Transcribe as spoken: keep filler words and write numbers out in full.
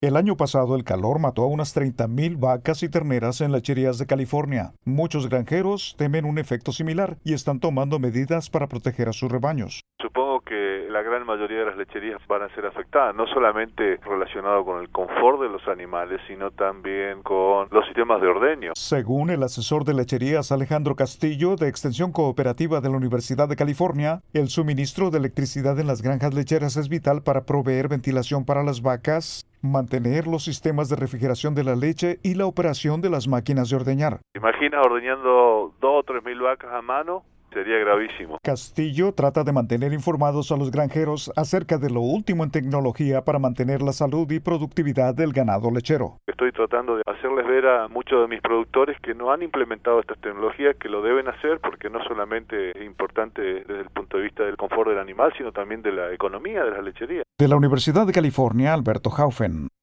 El año pasado el calor mató a unas treinta mil vacas y terneras en lecherías de California. Muchos granjeros temen un efecto similar y están tomando medidas para proteger a sus rebaños. Supongo que la gran mayoría de las lecherías van a ser afectadas, no solamente relacionado con el confort de los animales, sino también con los sistemas de ordeño. Según el asesor de lecherías Alejandro Castillo, de Extensión Cooperativa de la Universidad de California, el suministro de electricidad en las granjas lecheras es vital para proveer ventilación para las vacas, mantener los sistemas de refrigeración de la leche y la operación de las máquinas de ordeñar. ¿Imaginas ordeñando dos o tres mil vacas a mano? Sería gravísimo. Castillo trata de mantener informados a los granjeros acerca de lo último en tecnología para mantener la salud y productividad del ganado lechero. Estoy tratando de hacerles ver a muchos de mis productores que no han implementado estas tecnologías, que lo deben hacer porque no solamente es importante desde el punto de vista del confort del animal, sino también de la economía de las lecherías. De la Universidad de California, Alberto Haufen.